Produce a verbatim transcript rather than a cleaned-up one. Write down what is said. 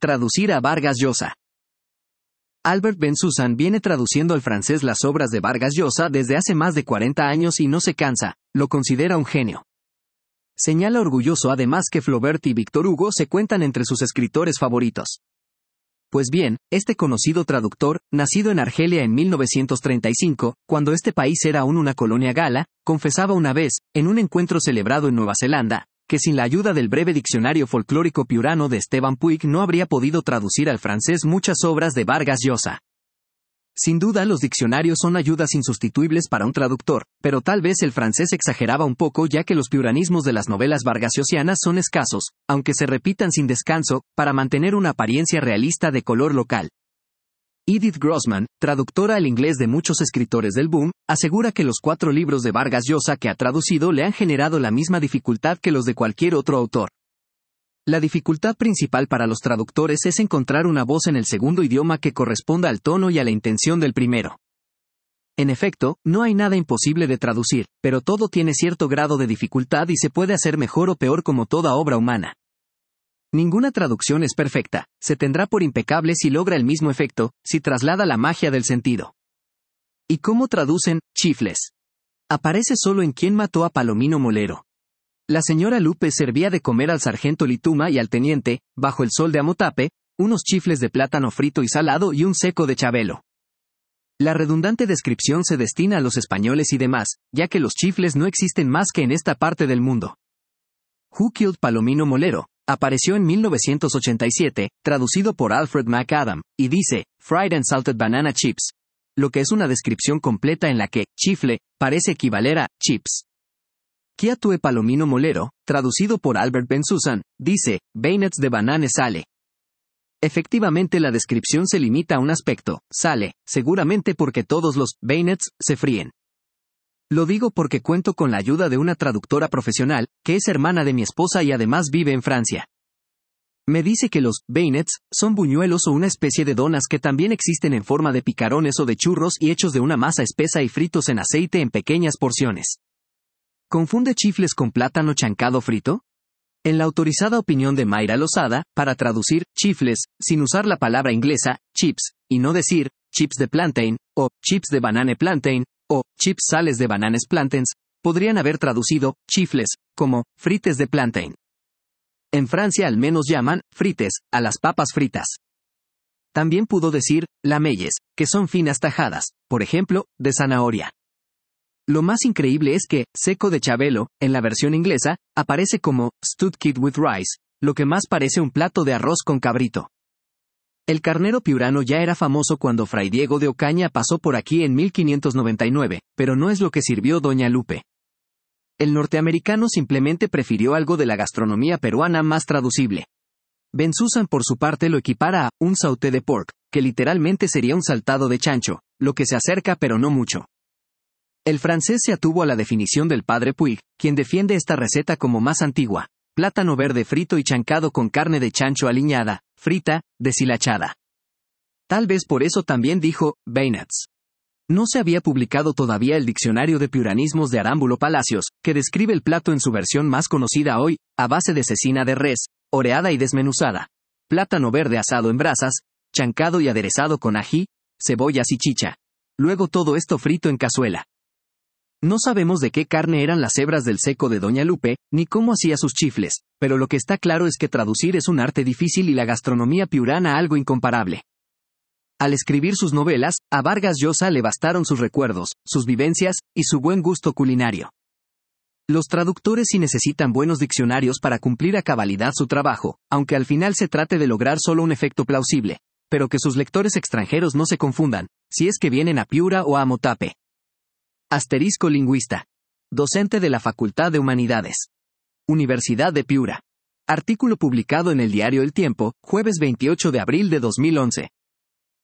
Traducir a Vargas Llosa. Albert Bensusan viene traduciendo al francés las obras de Vargas Llosa desde hace más de cuarenta años y no se cansa, lo considera un genio. Señala orgulloso además que Flaubert y Victor Hugo se cuentan entre sus escritores favoritos. Pues bien, este conocido traductor, nacido en Argelia en mil novecientos treinta y cinco, cuando este país era aún una colonia gala, confesaba una vez, en un encuentro celebrado en Nueva Zelanda, que sin la ayuda del breve diccionario folclórico piurano de Esteban Puig no habría podido traducir al francés muchas obras de Vargas Llosa. Sin duda los diccionarios son ayudas insustituibles para un traductor, pero tal vez el francés exageraba un poco ya que los piuranismos de las novelas vargasiosianas son escasos, aunque se repitan sin descanso, para mantener una apariencia realista de color local. Edith Grossman, traductora al inglés de muchos escritores del boom, asegura que los cuatro libros de Vargas Llosa que ha traducido le han generado la misma dificultad que los de cualquier otro autor. La dificultad principal para los traductores es encontrar una voz en el segundo idioma que corresponda al tono y a la intención del primero. En efecto, no hay nada imposible de traducir, pero todo tiene cierto grado de dificultad y se puede hacer mejor o peor como toda obra humana. Ninguna traducción es perfecta, se tendrá por impecable si logra el mismo efecto, si traslada la magia del sentido. ¿Y cómo traducen chifles? Aparece solo en Quién mató a Palomino Molero. La señora Lupe servía de comer al sargento Lituma y al teniente, bajo el sol de Amotape, unos chifles de plátano frito y salado y un seco de Chabelo. La redundante descripción se destina a los españoles y demás, ya que los chifles no existen más que en esta parte del mundo. Who Killed Palomino Molero? Apareció en mil novecientos ochenta y siete, traducido por Alfred McAdam, y dice, Fried and Salted Banana Chips, lo que es una descripción completa en la que, chifle, parece equivaler a, chips. Kia tue Palomino Molero, traducido por Albert Bensusan, dice, bayonets de banane sale. Efectivamente la descripción se limita a un aspecto, sale, seguramente porque todos los bayonets se fríen. Lo digo porque cuento con la ayuda de una traductora profesional, que es hermana de mi esposa y además vive en Francia. Me dice que los bayonets son buñuelos o una especie de donas que también existen en forma de picarones o de churros y hechos de una masa espesa y fritos en aceite en pequeñas porciones. ¿Confunde chifles con plátano chancado frito? En la autorizada opinión de Mayra Lozada, para traducir chifles, sin usar la palabra inglesa, chips, y no decir chips de plantain, o chips de banane plantain, o chips sales de bananes plantains, podrían haber traducido chifles, como frites de plantain. En Francia al menos llaman frites a las papas fritas. También pudo decir lamelles, que son finas tajadas, por ejemplo, de zanahoria. Lo más increíble es que, seco de Chabelo, en la versión inglesa, aparece como stewed kid with rice, lo que más parece un plato de arroz con cabrito. El carnero piurano ya era famoso cuando Fray Diego de Ocaña pasó por aquí en mil quinientos noventa y nueve, pero no es lo que sirvió Doña Lupe. El norteamericano simplemente prefirió algo de la gastronomía peruana más traducible. Bensusan por su parte lo equipara a un sauté de pork, que literalmente sería un saltado de chancho, lo que se acerca pero no mucho. El francés se atuvo a la definición del padre Puig, quien defiende esta receta como más antigua: plátano verde frito y chancado con carne de chancho aliñada, frita, deshilachada. Tal vez por eso también dijo bayonets. No se había publicado todavía el diccionario de piuranismos de Arámbulo Palacios, que describe el plato en su versión más conocida hoy, a base de cecina de res, oreada y desmenuzada, plátano verde asado en brasas, chancado y aderezado con ají, cebollas y chicha. Luego todo esto frito en cazuela. No sabemos de qué carne eran las hebras del seco de Doña Lupe, ni cómo hacía sus chifles, pero lo que está claro es que traducir es un arte difícil y la gastronomía piurana algo incomparable. Al escribir sus novelas, a Vargas Llosa le bastaron sus recuerdos, sus vivencias, y su buen gusto culinario. Los traductores sí necesitan buenos diccionarios para cumplir a cabalidad su trabajo, aunque al final se trate de lograr solo un efecto plausible, pero que sus lectores extranjeros no se confundan, si es que vienen a Piura o a Amotape. Asterisco lingüista. Docente de la Facultad de Humanidades. Universidad de Piura. Artículo publicado en el diario El Tiempo, jueves veintiocho de abril de dos mil once.